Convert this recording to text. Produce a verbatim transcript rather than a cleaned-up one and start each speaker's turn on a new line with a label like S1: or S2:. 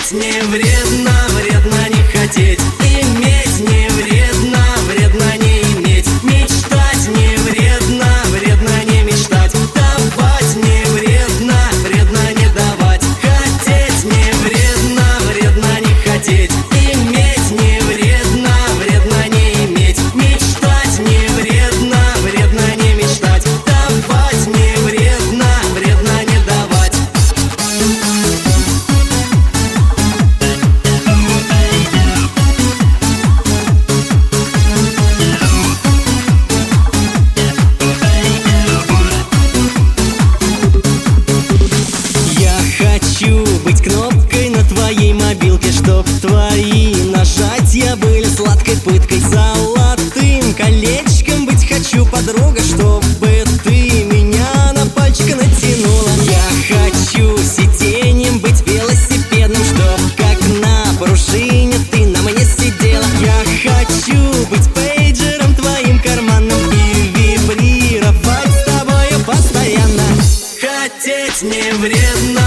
S1: Хотеть не вредно, вредно не хотеть. Иметь не вредно, вредно не иметь. Мечтать не вредно, вредно не мечтать. Давать не вредно, вредно не давать. Хотеть не вредно, вредно не хотеть. Иметь не вредно, вредно не иметь. Мечтать не вредно, вредно не мечтать. Давать не вредно, вредно не давать. Хочу быть кнопкой на твоей мобилке, чтоб твои нажатия были сладкой пыткой. Золотым колечком быть хочу, подруга, чтобы ты меня на пальчик натянула. Я хочу сиденьем быть велосипедным, чтоб как на пружине ты на мне сидела. Я хочу быть пейджером твоим карманным и вибрировать с тобою постоянно. Хотеть не вредно,